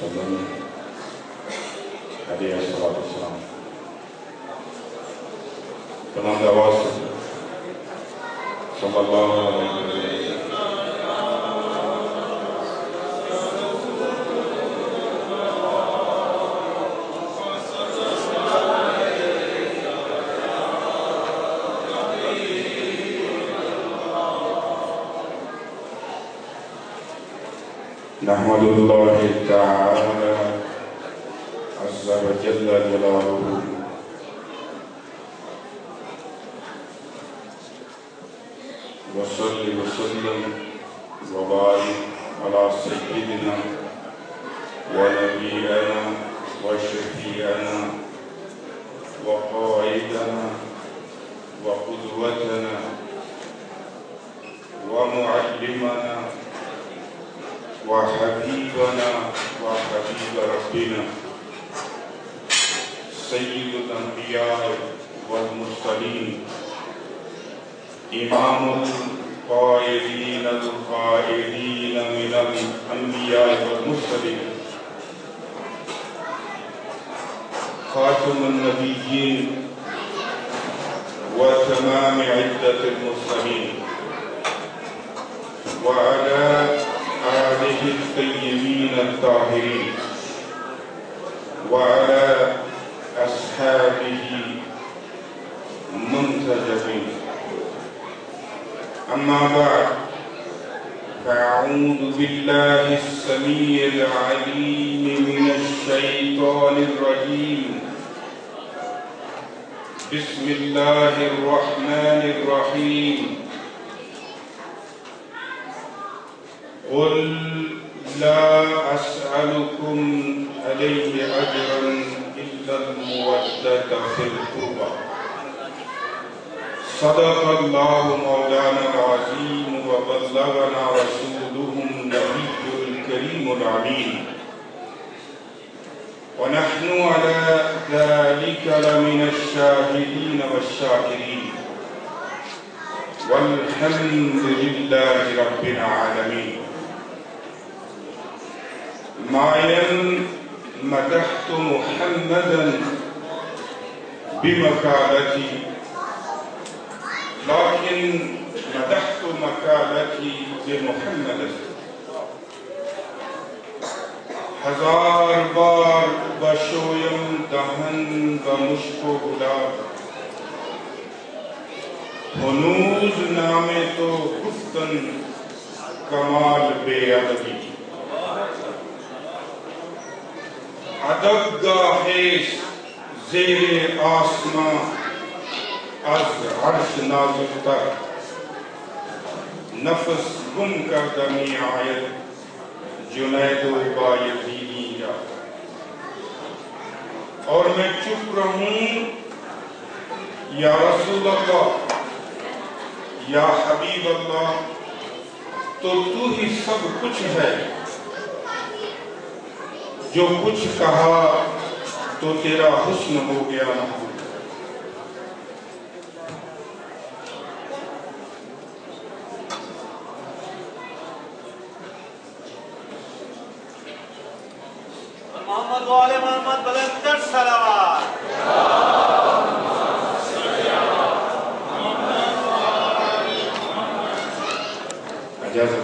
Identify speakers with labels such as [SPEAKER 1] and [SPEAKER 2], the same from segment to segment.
[SPEAKER 1] وسلم علیہ السلام تمام آواز سے صلی اللہ علیہ وسلم نحمد اللہ تعالی عز و جل جلالہ وصلی وسلم وبارک علی سیدنا ونبینا وشفیعنا وقائدنا وقدوتنا ومعلمنا وحبيبنا وحبيب ربنا سيد الأنبياء والمرسلين إمام القائدين من الأنبياء والمرسلين خاتم النبيين وتمام عدة المرسلين وعلى آله الطيبين الطاهرين وعلى أصحابه منتجبين أما بعد فأعوذ بالله السميع العليم من الشيطان الرجيم بسم الله الرحمن الرحيم قل لا أسألكم عليه أجرا إلا المودة في القربى صدق الله مولانا العظيم وبلغنا رسوله النبي الكريم العليم ونحن على ذلك لمن الشاهدين والشاكرين والحمد لله رب العالمين ما مدحت محمدا بمكالتي لكن مدحت مكالتي بمحمد ہزار بار بشویم دہن بمشک و گلاب ہنوز نامے تو گفتن کمال بے ادبی ادب گاہیش زیر آسمان از عرش نازک تر نفس گم کردمی آیت جنید و بایزیدی را اور میں چپ رہوں یا رسول اللہ یا حبیب اللہ تو ہی سب کچھ ہے جو کچھ کہا تو تیرا حسن ہو گیا محبوب
[SPEAKER 2] محمد و آل محمد بلند کر صلوات
[SPEAKER 1] اجازت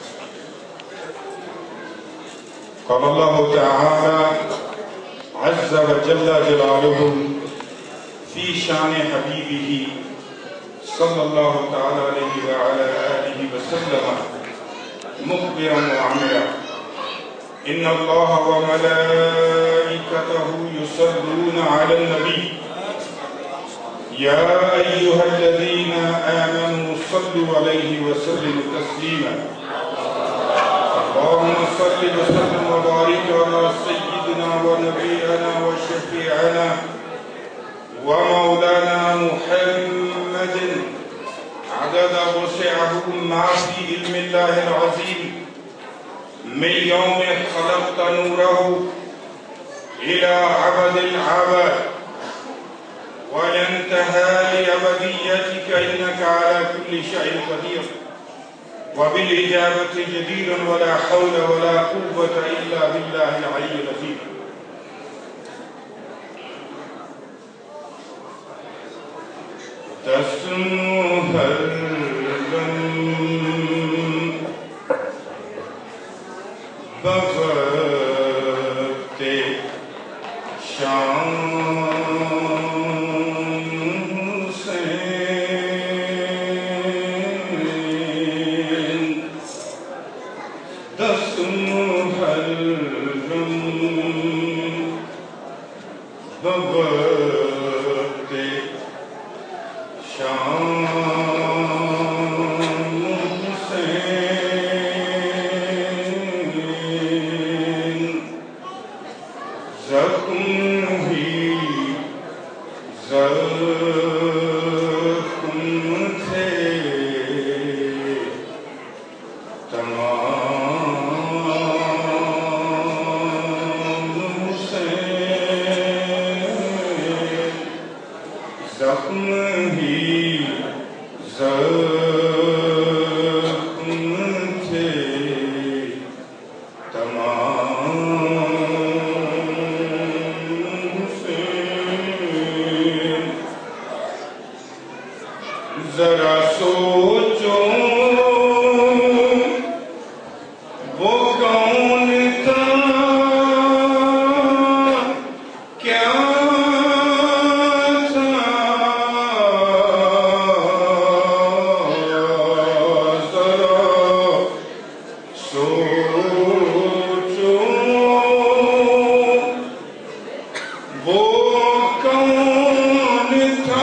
[SPEAKER 1] قال الله تعالى عز وجل جلاله في شان حبيبه صلى الله تعالى عليه وعلى آله وسلم مخبرا وعملا إن الله وملائكته يصلون على النبي يا أيها الذين آمنوا صلوا عليه وسلموا تسليما اللهم صل وسلم وبارك على سيدنا ونبينا وشفيعنا ومولانا محمد عدد وسعه ما في علم الله العظيم من يوم خلقت نوره إلى عبد العبد وينتهى لأبديتك إنك على كل شيء قدير وبالإجابة جدير ولا حول ولا قوة إلا بالله العلي العظيم. بغت شام ذرا سوچو وہ کون تھا کیا تھا ذرا سوچو وہ کون تھا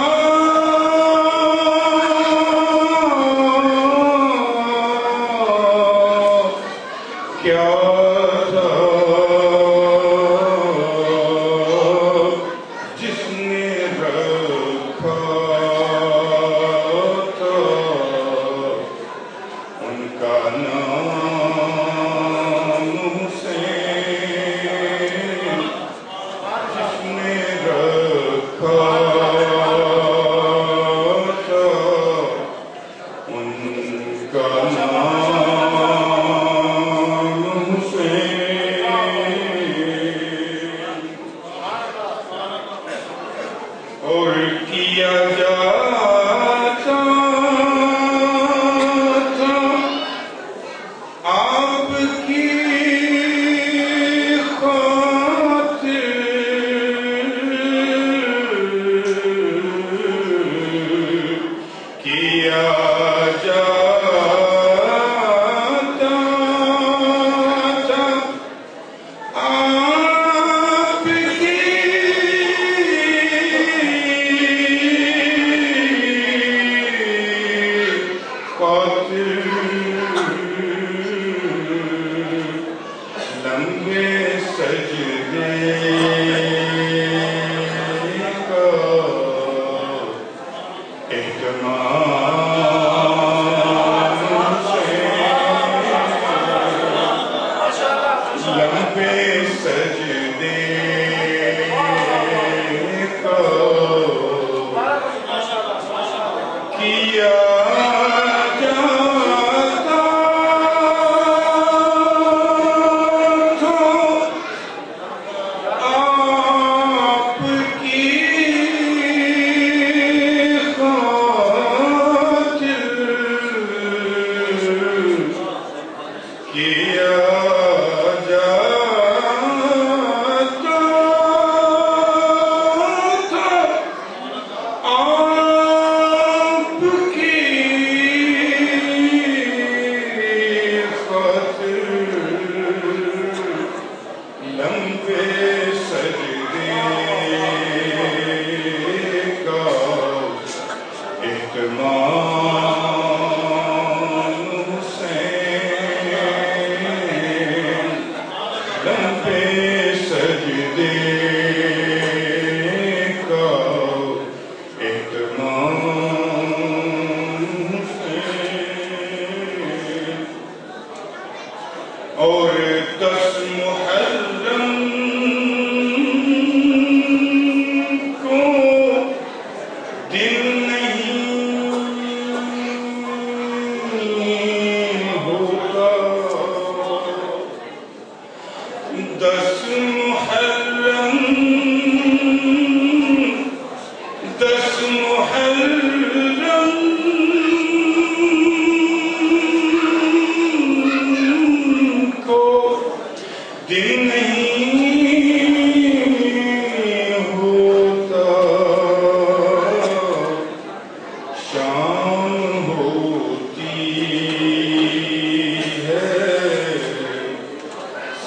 [SPEAKER 1] جس نے رکھا تھا ان کا نام حسین، جس نے رکھا تھا ان کا نام حسین. اور کیا جاتا تھا آپ کی خاطر، کیا جاتا تھا آپ کی خاطر. لمبے سجدے کا اہتمام حسین، لمبے سجدے کا کیا اور 10 محرم کو دل نہیں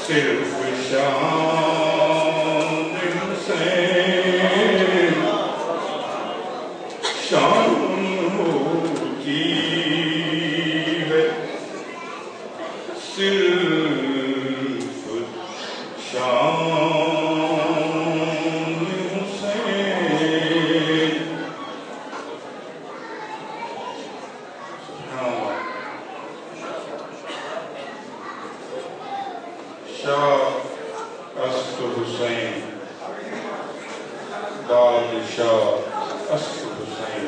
[SPEAKER 1] صرف شان حسین شان ہوتی ہے، صرف شان حسین. شاہ است حسین، بادشاہ است حسین،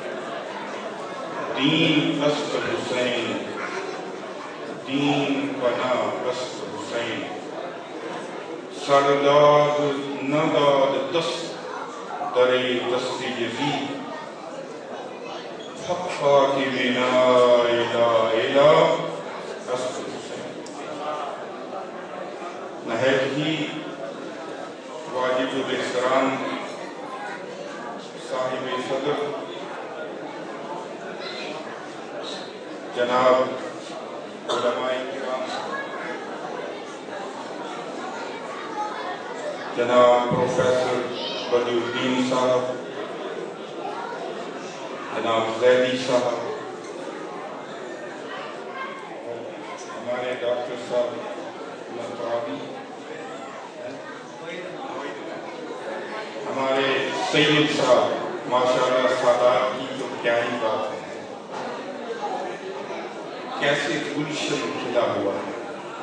[SPEAKER 1] دین است حسین، دین بنا است حسین. سرداد نداد دست در دست یزید، خاک بنا الہ الہ است حسین. نہایت ہی واجب الاحترام صاحب صدر جناب علماء کرام، جناب پروفیسر بدر الدین صاحب، جناب زیدی صاحب، ہمارے ڈاکٹر صاحب مطرابی، ہمارے سید صاحب، ماشاءاللہ سادات کی تو کیا ہی بات ہے، کیسے گلشن کھلا ہوا ہے.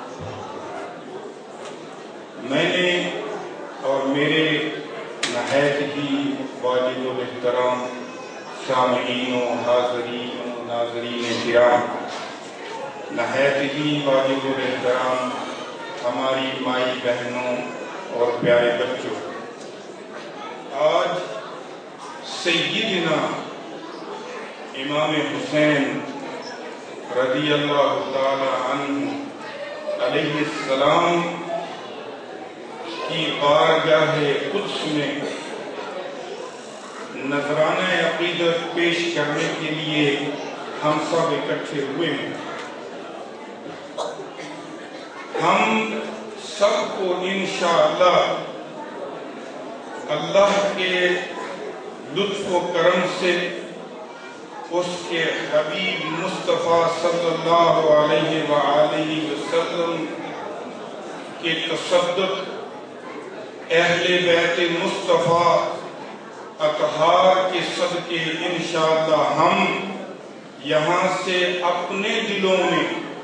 [SPEAKER 1] میں نے اور میرے نہایت ہی واجب الاحترام سامعین و حاضرین و ناظرین کرام، نہایت ہی واجب الاحترام ہماری مائی بہنوں اور پیارے بچوں، آج سیدنا امام حسین رضی اللہ تعالی عنہ علیہ السلام کی بارگاہ قدس میں نذرانہ عقیدت پیش کرنے کے لیے ہم سب اکٹھے ہوئے ہیں. ہم سب کو انشاءاللہ اللہ کے لطف و کرم سے اس کے حبیب مصطفیٰ صلی اللہ علیہ وآلہ وسلم کے تصدق، اہل بیت مصطفیٰ اطہار کے صدقے انشاءاللہ ہم یہاں سے اپنے دلوں میں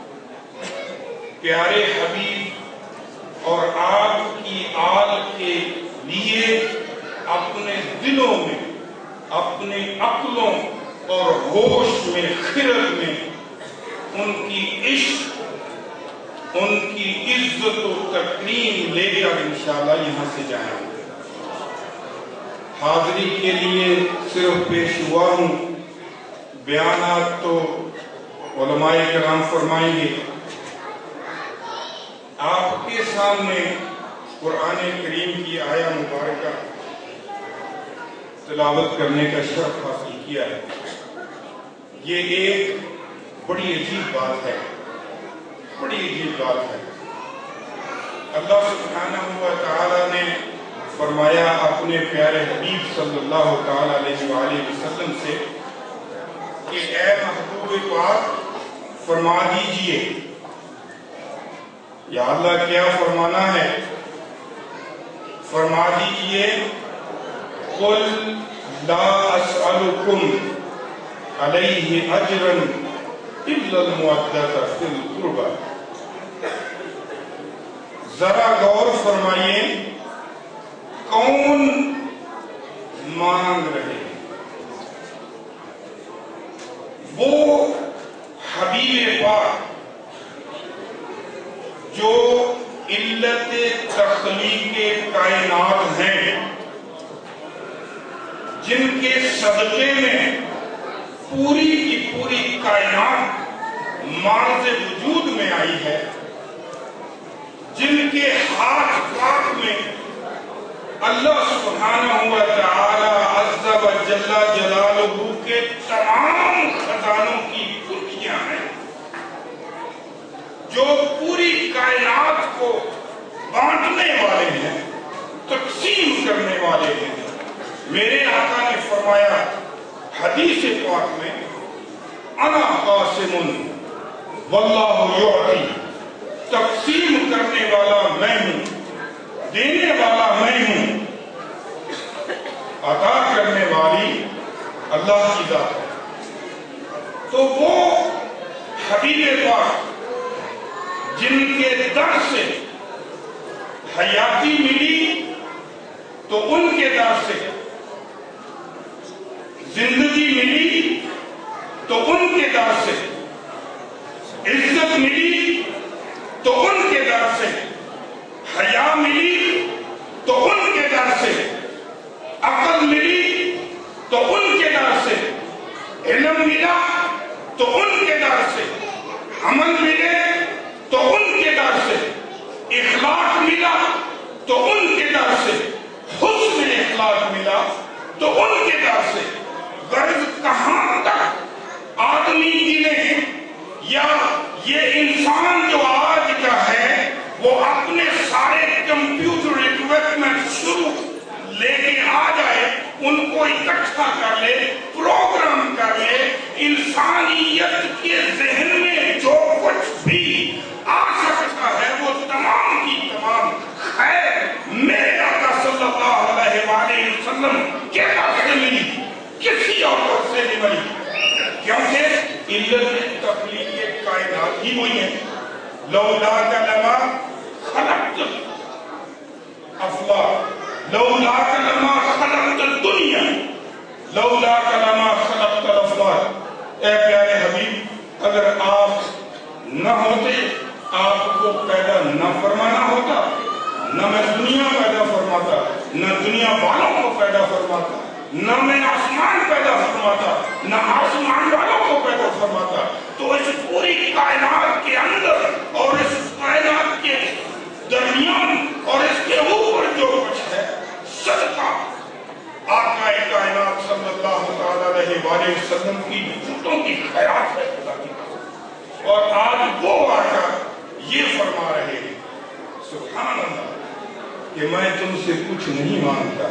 [SPEAKER 1] پیارے حبیب اور آپ کی آل کے لیے اپنے دلوں میں، اپنے عقلوں اور ہوش میں، خرد میں ان کی عشق، ان کی عزت و تکریم لے کر انشاءاللہ یہاں سے جائیں گے. حاضری کے لیے صرف پیش ہوا ہوں، بیانات تو علماء کرام فرمائیں گے. آپ کے سامنے قرآن کریم کی آیہ مبارکہ تلاوت کرنے کا شرف حاصل کیا ہے. یہ ایک بڑی عجیب بات ہے، بڑی عجیب بات ہے. اللہ سبحانہ و تعالی نے فرمایا اپنے پیارے حبیب صلی اللہ تعالی علیہ وآلہ وسلم سے کہ اے محبوب پاک فرما دیجئے. یا اللہ کیا فرمانا ہے؟ فرما دیجئے قُلْ لَا أَسْأَلُكُمْ عَلَيْهِ أَجْرًا إِلَّا الْمُوَدَّةَ فِي الْقُرْبَى. ذرا غور فرمائیے، کون مانگ رہے ہیں؟ وہ حبیب پاک جو علت تخلیق کائنات ہیں، جن کے صدقے میں پوری کی پوری کائنات معرض وجود میں آئی ہے، جن کے ہاتھ پاک میں اللہ سبحانہ و تعالی عز و جل جلالہ کے تمام خزانوں کی پرکھیاں ہیں، جو پوری کائنات کو بانٹنے والے ہیں، تقسیم کرنے والے ہیں۔ میرے آقا نے فرمایا حدیث پاک میں، انا قاسم واللہ یعطی، تقسیم کرنے والا میں ہوں، دینے والا میں ہوں، عطا کرنے والی اللہ کی ذات ہے۔ تو وہ حبیب پاک جن کے در سے حیاتی ملی، تو ان کے در سے زندگی ملی، تو ان کے در سے عزت ملی، تو ان کے در سے حیا ملی، تو ان کے در سے عقل ملی، تو ان کے در سے علم ملا، تو ان کے در سے عمل ملے، تو ان کے در سے اخلاق ملا، تو ان کے در سے حسن اخلاق ملا، تو ان کے در سے غرض کہاں تک آدمی گنے یا یہ انسان جو آج کا ہے وہ اپنے سارے کمپیوٹر اکوپمنٹ شروع لے کے آ جائے، ان کو اکٹھا کر لے، پروگرام کر لے، انسانیت کے ذہن میں جو کچھ بھی آ سکتا ہے وہ تمام کی تمام خیر میرے آقا صلی اللہ علیہ وآلہ وسلم کے طرف سے ملی، کسی اور طرف سے نہیں ملی، کیونکہ علت تخلیق کائنات ہی وہی ہے۔ لولاک لما خلقت الافلاک، لولاک لما خلقت الدنیا، لولاک لما خلقت الافلاک۔ اے پیارے حبیب، اگر آپ نہ ہوتے، آپ کو پیدا نہ فرمانا ہوتا، نہ میں دنیا پیدا فرماتا، نہ دنیا والوں کو پیدا فرماتا، نہ میں آسمان پیدا فرماتا، نہ آسمان والوں کو پیدا فرماتا، تو اس پوری کائنات کے اندر اور اس کائنات کے درمیان اور اس کے اوپر جو کچھ ہے، صدقہ آقا کائنات صلی اللہ علیہ وآلہ وسلم کی جوتوں کی خیرات ہے خدا کی طرف۔ اور آج وہ آقا یہ فرما رہے ہیں، سبحان اللہ، کہ میں تم سے کچھ نہیں مانگتا،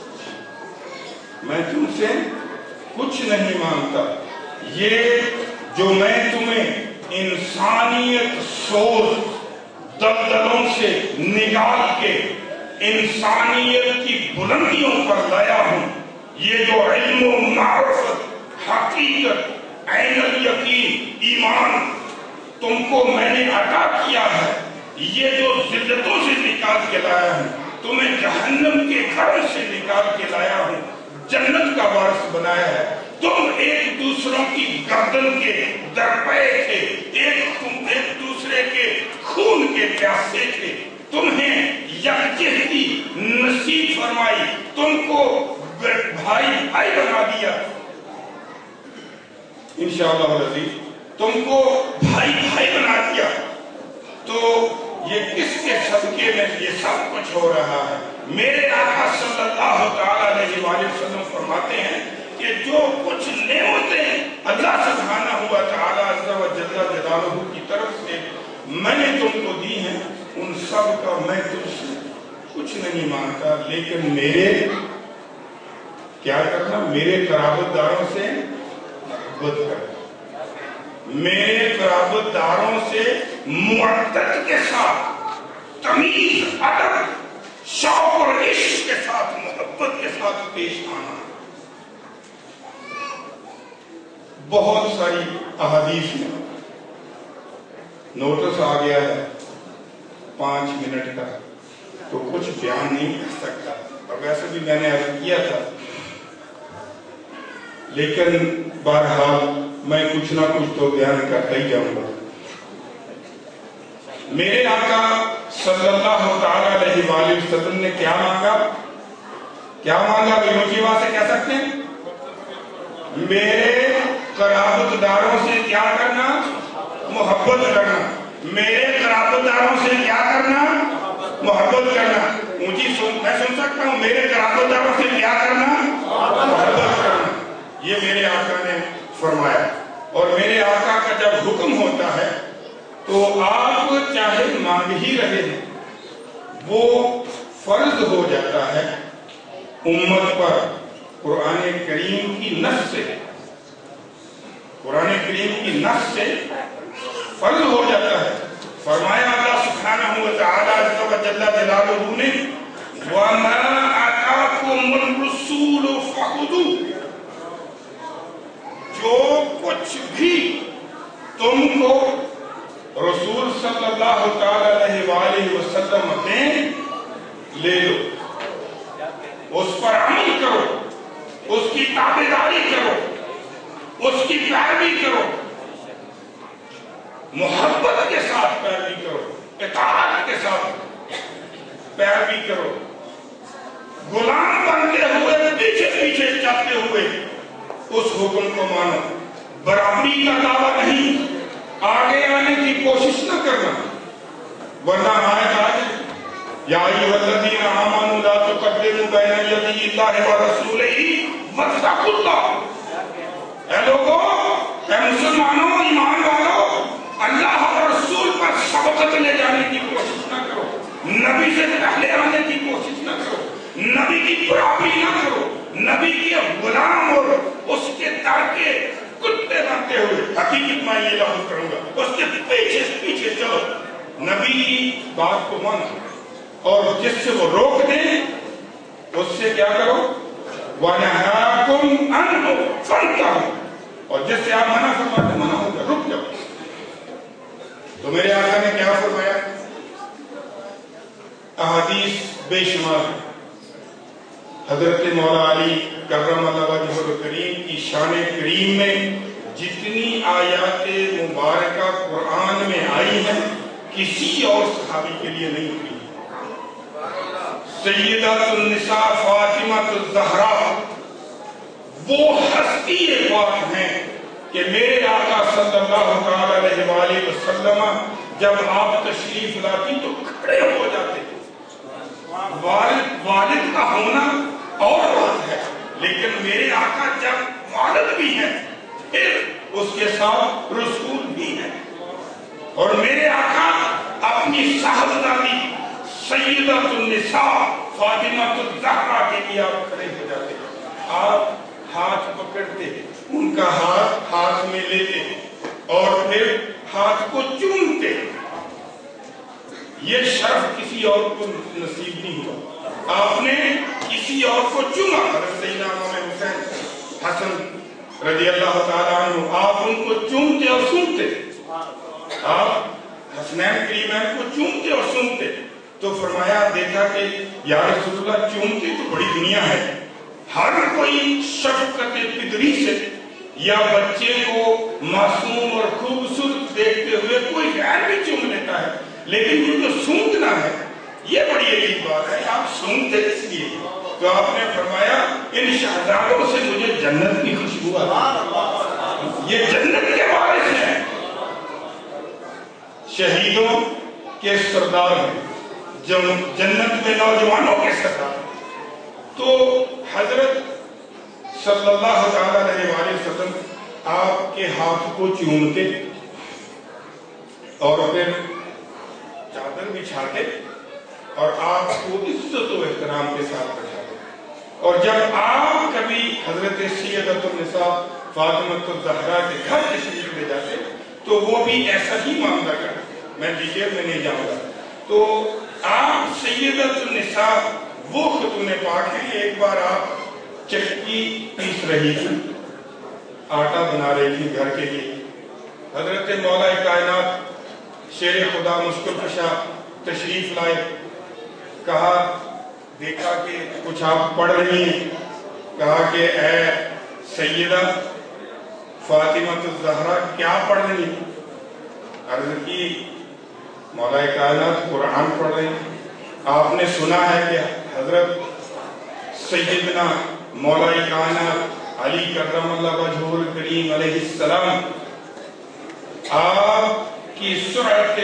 [SPEAKER 1] میں تم سے کچھ نہیں مانگتا، یہ جو میں تمہیں انسانیت سوز دلدلوں سے نکال کے انسانیت کی بلندیوں پر لایا ہوں، یہ جو علم و معرفت، حقیقت، عین الیقین، ایمان تم کو میں نے عطا کیا ہے، یہ جو ذلتوں سے نکال کے لایا ہوں، تمہیں جہنم کے گھر سے نکال کے لایا ہوں، جنت کا وارث بنایا ہے۔ تم ایک دوسروں کی گردن کے درپے تھے، ایک دوسرے کے خون کے پیاسے تھے، تمہیں یکجہتی نصیب فرمائی، تم کو بھائی بھائی بنا دیا، انشاءاللہ العزیز تم کو بھائی بھائی بنا دیا۔ تو یہ کس کے صدقے میں یہ سب کچھ ہو رہا ہے؟ میرے آقا صلی اللہ تعالیٰ علیہ وآلہ وسلم فرماتے ہیں کہ جو کچھ نعمتیں اللہ سبحانہ ہوا تعالیٰ عز و جل جلالہ کی طرف سے میں نے تم کو دی ہیں، ان سب کا میں تم سے کچھ نہیں مانگتا، لیکن میرے کیا کرنا؟ میرے قرابت داروں سے محبت کرنا، میرے قرابت داروں سے معدت کے ساتھ، تمیز، ادب، شوق اور عشق کے ساتھ، محبت کے ساتھ پیش آنا۔ بہت ساری احادیث میں نوٹس آ گیا ہے 5 منٹ کا، تو کچھ بیان نہیں کر سکتا، اور ویسے بھی میں نے عرض کیا تھا، لیکن بہرحال میں کچھ نہ کچھ تو بیان کرتا ہی جاؤں گا۔ میرے آقا صلی اللہ تعالیٰ علیہ وآلہ وسلم نے کیا مانگا؟ کیا مانگا؟ بے سے کہہ سکتے ہیں؟ میرے قرابت داروں سے کیا کرنا؟ محبت کرنا۔ میرے قرابت داروں سے کیا کرنا؟ محبت کرنا۔ میں سن سکتا ہوں، میرے قرابت داروں سے کیا کرنا؟ محبت کرنا۔ یہ میرے آقا نے فرمایا، اور میرے آقا کا جب حکم ہوتا ہے تو آپ چاہے مانگ ہی رہے ہیں، وہ فرض ہو جاتا ہے امت پر قرآن کریم کی نص سے، قرآن کریم کی نص سے فرض ہو جاتا ہے۔ فرمایا اللہ سبحانہ و تعالیٰ عز و جل جلالہ نے وَمَا آتَاكُمُ الرَّسُولُ فَخُذُوهُ، جو کچھ بھی تم کو رسول صلی اللہ تعالیٰ علیہ وآلہ وسلم دیں لے لو، اس پر عمل کرو، اس کی تابعداری کرو، اس کی پیروی کرو، محبت کے ساتھ پیروی کرو، اطاعت کے ساتھ پیروی کرو، غلام بنتے ہوئے پیچھے پیچھے چلتے ہوئے اس حکم کو مانو، برابری کا دعویٰ نہیں، آگے آنے کی کوشش نہ کرنا، ورنہ آیت آجائے یا ایھا الذین آمنوا لا تقدموا بین یدی اللہ ورسولہ واتقوا اللہ۔ اے لوگو، اے مسلمانوں، ایمان والو، اللہ اور رسول پر سبقت لے جانے کی کوشش نہ کرو، نبی سے پہلے آنے کی کوشش نہ کرو، نبی کی برابری نہ کرو، نبی کے غلام اور اس کے در کے کتے بنتے ہوئے، حقیقت میں یہ لفظ کروں گا، اس کے پیچھے پیچھے چلو، نبی کی بات کو مانو، اور جس سے وہ روک دیں اس سے کیا کرو، وَنَهَاكُمْ عَنْهُ فَانْتَهُوا، اور جس سے آپ منع فرماتے منع ہو جائے، رک جاؤ۔ تو میرے آقا نے کیا فرمایا؟ احادیث بے شمار ہیں، حضرت مولا علی کرم اللہ وجہہ الکریم کی شان کریم میں جتنی آیات مبارکہ قرآن میں آئی ہیں کسی اور صحابی کے لیے نہیں ہوئی۔ سیدۃ النساء فاطمہ الزہرا وہ ہستی پاک ہیں کہ میرے آقا صلی اللہ علیہ وآلہ وسلم جب آپ تشریف لاتی تو کھڑے ہو جاتے۔ والد کا ہونا اور بات ہے، لیکن میرے آقا جب والد بھی ہیں پھر اس کے ساتھ رسول بھی ہیں، اور میرے آقا اپنی صاحبزادی سیدۃ النساء فاطمہ الزہرا کے لیے آپ کھڑے ہو جاتے، آپ ہاتھ پکڑتے، ان کا ہاتھ میں لیتے اور پھر ہاتھ کو چومتے۔ یہ شرف کسی اور کو نصیب نہیں ہوا، آپ نے کسی اور کو چوما۔ حضرت سیدنا امام حسین حسن رضی اللہ تعالیٰ عنہ، آپ ان کو چومتے اور سنتے، آپ حسنین کریمین کو چومتے اور سنتے، تو فرمایا دیکھا کہ یا رسول اللہ چومتے تو بڑی دنیا ہے، ہر کوئی شفقت پدری سے یا بچے کو معصوم اور خوبصورت دیکھتے ہوئے کوئی غیر بھی چوم لیتا ہے، لیکن یہ جو سونگنا ہے یہ بڑی عجیب بات ہے، آپ سونگتے کس لیے؟ تو آپ نے فرمایا ان شہزادوں سے مجھے جنت کی خوشبو آتی، یہ جنت کے وارث ہیں، شہیدوں کے سردار ہیں، جنت میں نوجوانوں کے سردار۔ تو حضرت صلی اللہ تعالیٰ علیہ وآلہ وسلم آپ کے ہاتھ کو چومتے اور پھر چادر بچھاتے اور آپ کو عزت و احترام کے ساتھ بٹھاتے، اور جب آپ کبھی حضرت سیدۃ النساء فاطمہ الزہرا کے گھر تشریف لے جاتے تو وہ بھی ایسا ہی معاملہ کرتے، میں ڈیٹیل میں نہیں جاؤں گا۔ تو آپ سیدۃ النساء وہ خاتون پاک ہیں، ایک بار آپ چکی پیس رہی تھی، آٹا بنا رہی تھی گھر کے لیے، حضرت مولا کائنات شیر خدا مشکل کشا تشریف لائے، کہا دیکھا کہ کچھ آپ پڑھ رہی ہیں، کہا کہ اے سیدہ فاطمہ الزہرا کیا پڑھ رہی ہیں؟ عرض کی مولا کائنات قرآن پڑھ رہی ہیں۔ آپ نے سنا ہے کہ حضرت سیدنا مولا کائنات علی کرم اللہ وجہہ الکریم علیہ السلام آپ کی سرعت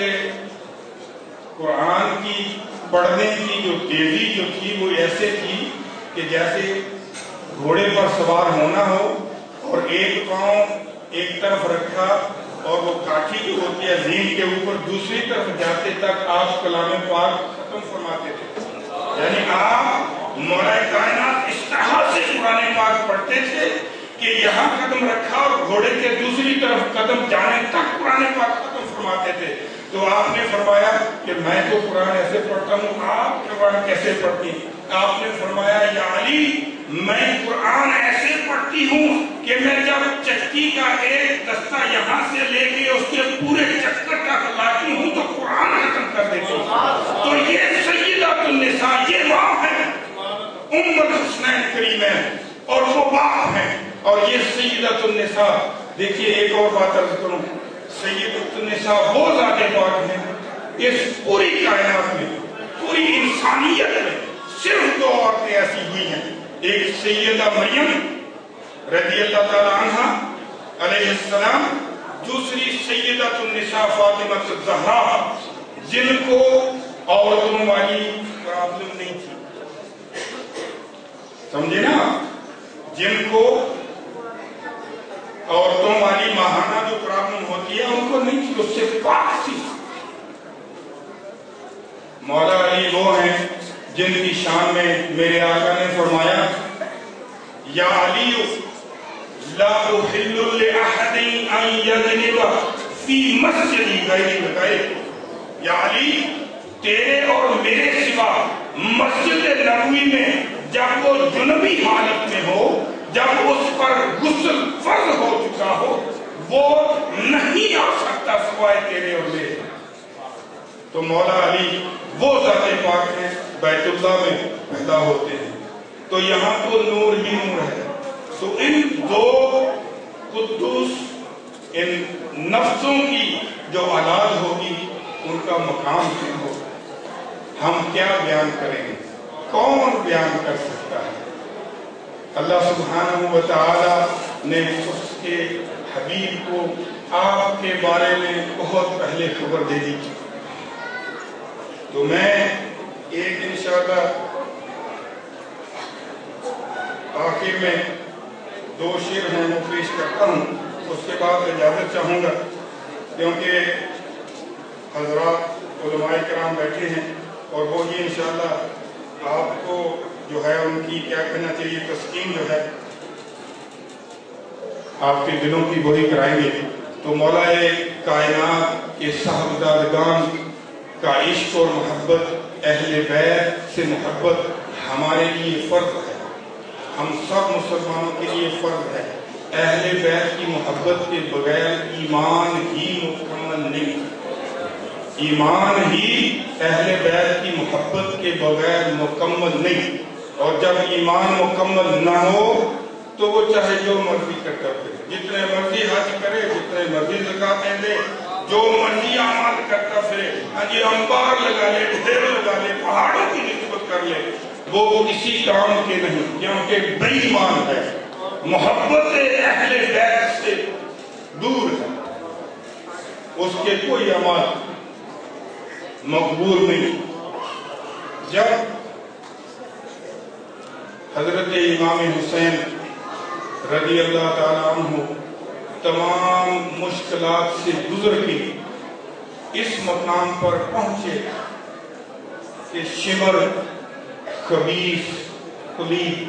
[SPEAKER 1] قرآن کی پڑھنے کی جو تیزی جو تھی وہ ایسے تھی کہ جیسے گھوڑے پر سوار ہونا ہو اور ایک پاؤں ایک طرف رکھا اور وہ کاٹھی جو ہوتی ہے زین کے اوپر دوسری طرف جاتے تک آپ کلام پاک ختم فرماتے تھے. یعنی آپ مولا کائنات اس طرح سے قرآن پاک پڑھتے تھے کہ یہاں قدم رکھا اور گھوڑے کے دوسری طرف قدم جانے تک قرآن پاک ختم فرماتے تھے. تو آپ نے فرمایا کہ میں تو قرآن ایسے پڑھتا ہوں, آپ قرآن کیسے پڑھتی ہیں؟ آپ نے فرمایا یا علی میں قرآن ایسے پڑھتی ہوں کہ میں جب چکی کا ایک دستہ یہاں سے لے کے اس کے پورے چکر تک لاتی ہوں تو قرآن ختم کر دیتی ہوں. تو یہ سیدۃ النساء, یہ ماں ہے, ام الحسنین کریمین, اور وہ باپ ہیں, اور یہ سیدۃ النساء. دیکھیے ایک اور بات عرض کروں, سیدۃ النساء وہ ذات پاک ہیں اس پوری کائنات میں, پوری انسانیت میں صرف دو عورتیں ایسی ہوئی ہیں, ایک سیدہ مریم رضی اللہ تعالی عنہا علیہ السلام, دوسری سیدۃ النساء فاطمہ الزہرا, جن کو عورتوں والی پرابلم نہیں تھی. سمجھے نا, جن کو عورتوں والی ماہانہ جو پرابلم ہوتی ہے ان کو نہیں تھی, اس سے پاک تھی. مولا علی وہ ہیں جن کی شان میں میرے آقا نے فرمایا یا علی لا احل لأحد ان یذنب فی مسجد غیر غیر. یا علی تیرے اور میرے سوا مسجد نبوی میں جب وہ جنبی حالت میں ہو, جب اس پر غسل فرض ہو چکا ہو, وہ نہیں آ سکتا سوائے تیرے اور میرے. تو مولا علی وہ ذات پاک ہیں, بیت اللہ میں پیدا ہوتے ہیں, تو یہاں تو نور ہی نور ہے. تو ان دو قدوس, ان نفسوں کی جو اولاد ہوگی ان کا مقام کیا ہوگا, ہم کیا بیان کریں گے, کون بیان کر سکتا ہے. اللہ سبحانہ و تعالی نے اس کے حبیب کو آپ کے بارے میں بہت پہلے خبر دے دی. تو میں ایک انشاءاللہ آخر میں دو شعر ہیں وہ پیش کرتا ہوں, اس کے بعد اجازت چاہوں گا کیونکہ حضرات علماء کرام بیٹھے ہیں اور وہ یہ انشاءاللہ آپ کو جو ہے ان کی کیا کہنا چاہیے تسکین جو ہے آپ کے دلوں کی وہی کرائیں گے. تو مولا کائنات کے صاحبزادگان کا عشق اور محبت, اہل بیت سے محبت ہمارے لیے فرض ہے, ہم سب مسلمانوں کے لیے فرض ہے. اہل بیت کی محبت کے بغیر ایمان ہی مکمل نہیں, ایمان ہی اہل بیت کی محبت کے بغیر مکمل نہیں. اور جب ایمان مکمل نہ ہو تو وہ چاہے جو مرضی کرتا پھرے, جتنے مرضی حج کرے, جتنے مرضی زکاتیں دے, جو مرضی اعمال کرتا پھرے, انبار لگا لے, ڈھیر لگا لے, پہاڑوں کی نسبت کر لے, وہ کسی کام کے نہیں, کیونکہ بے ایمان ہے, محبت اہل بیت سے دور ہے, اس کے کوئی عمل مقبول نہیں. جب حضرت امام حسین رضی اللہ تعالیٰ عنہ تمام مشکلات سے گزر کے اس مقام پر پہنچے کہ شمر خبیث پلید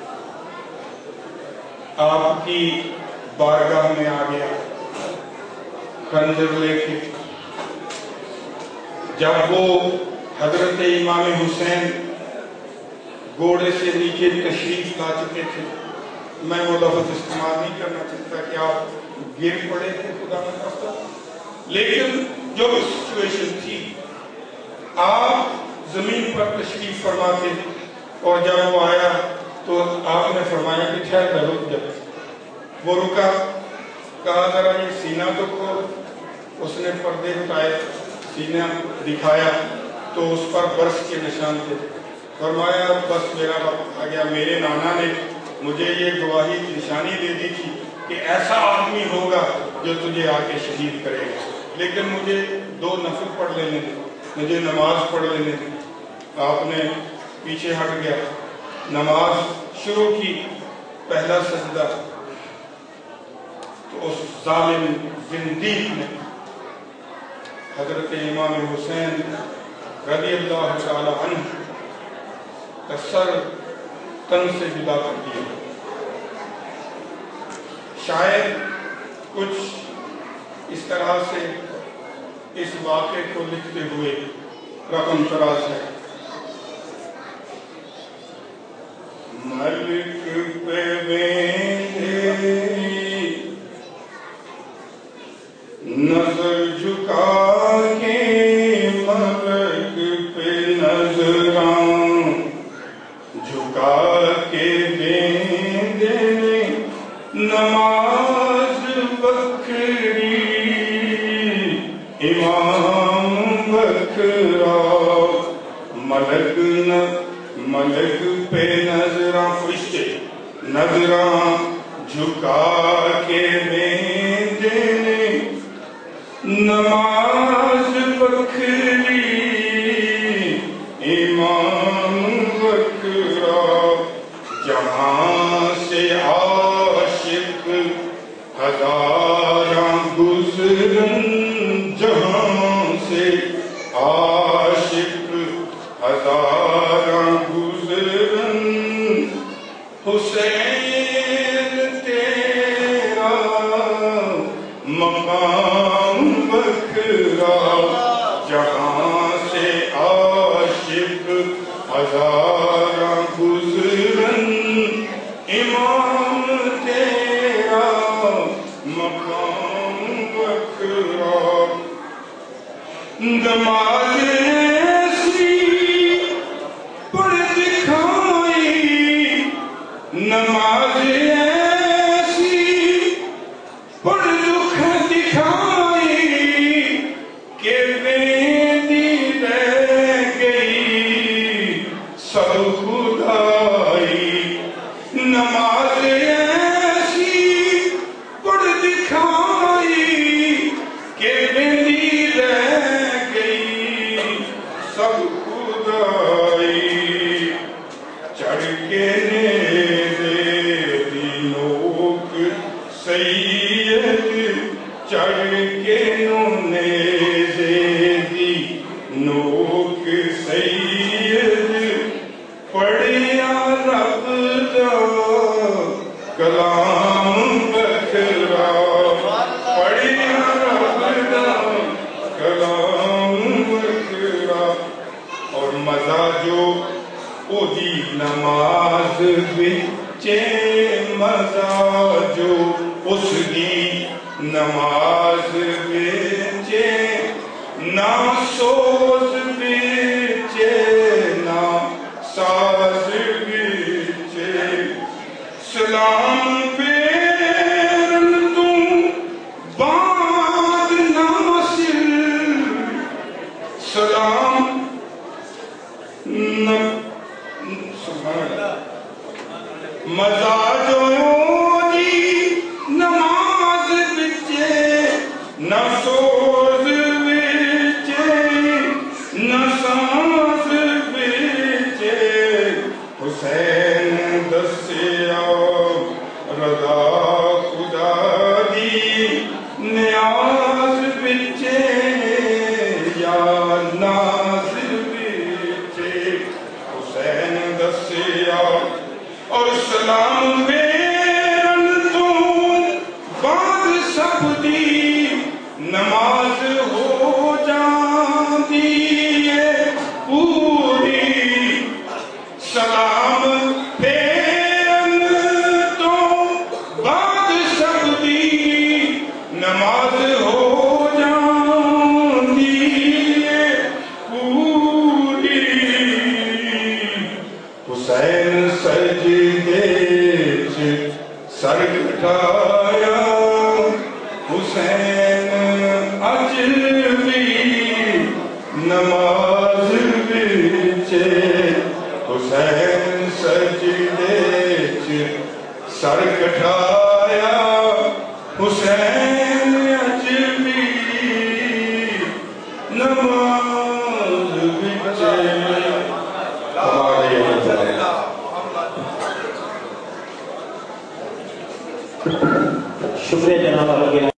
[SPEAKER 1] آپ کی بارگاہ میں آ گیا خنجر لے کے. جب وہ حضرت امام حسین گھوڑے سے نیچے تشریف لا چکے تھے, میں وہ لفظ استعمال نہیں کرنا چاہتا کہ آپ گر پڑے تھے خدا نہ خواستہ, لیکن جو سچویشن تھی آپ زمین پر تشریف فرما تھے, اور جب وہ آیا تو آپ نے فرمایا کہ ٹھہر کر رک جا. وہ رکا, کہا ذرا یہ سینہ تو کھول. اس نے پردے ہٹائے, سینہ دکھایا تو اس پر برس کے نشان تھے. فرمایا بس میرا وقت آ گیا, میرے نانا نے مجھے یہ گواہی کی نشانی دے دی تھی کہ ایسا آدمی ہوگا جو تجھے آ کے شہید کرے گا, لیکن مجھے 2 نفل پڑھ لینے دے, مجھے نماز پڑھ لینے دے. آپ نے پیچھے ہٹ گیا, نماز شروع کی, پہلا سجدہ, تو اس ظالم زندیق نے حضرت امام حسین رضی اللہ تعالی عنہ کا سر تن سے جدا کر دیا. شاید کچھ اس طرح سے اس واقعے کو لکھتے ہوئے رقم طراز ہے. ملک پہ ویندے نظر جھکا کے ملک پہ نظراں جھکا کے ویندے نماز بکری امام بکرا ملک پہ نظراں فرشتے نظراں جھکا کے ویندے نماز بکری امام بکرا جہاں سے عاشق ہزاراں گزرن جہاں سے عاشق ہزاراں گزرن حسین تیرا مقام بکرا جہاں سے عاشق ہزاراں گزرن امام تیرا مقام بکرا. نماز ایسی پڑھ دکھائی نماز ایسی پڑھ دکھائی کہ ویندی رہ گئی سب خدائی. نماز ایسی پڑھ دکھائی کہ ویندی رہ گئی سب خدائی. چڑھ کے نیزے دی نوک سید چڑھ کے نیزے دی نوک سید پڑھیا رب دا کلام بکرا پڑھیا رب دا کلام بکرا. اور مزہ جو او دی نماز وچے مزہ جو اس دی نماز وچے نہ سوز وچے نہ ساز وچے سلام پھیرن تو بعد ناصر سلام مزہ جو دی نماز بچے نہ سوز بچے نہ سانس بچے حسین دسیا رضا خدا دی نیاز بچے یا ناز بچے حسین دسیا اور سلام ویرن تو بعد سب دی نماز ہو جاندی ہے پوری. سلام ویرن تو بعد سب دی نماز ہو جاندی ہے پوری. حسین سجدے سر اٹھایا حسین اج بھی نماز وچے حسین سجدے سر اٹھایا حسین اج بھی نماز وچے.
[SPEAKER 3] شکریہ جناب آپ کے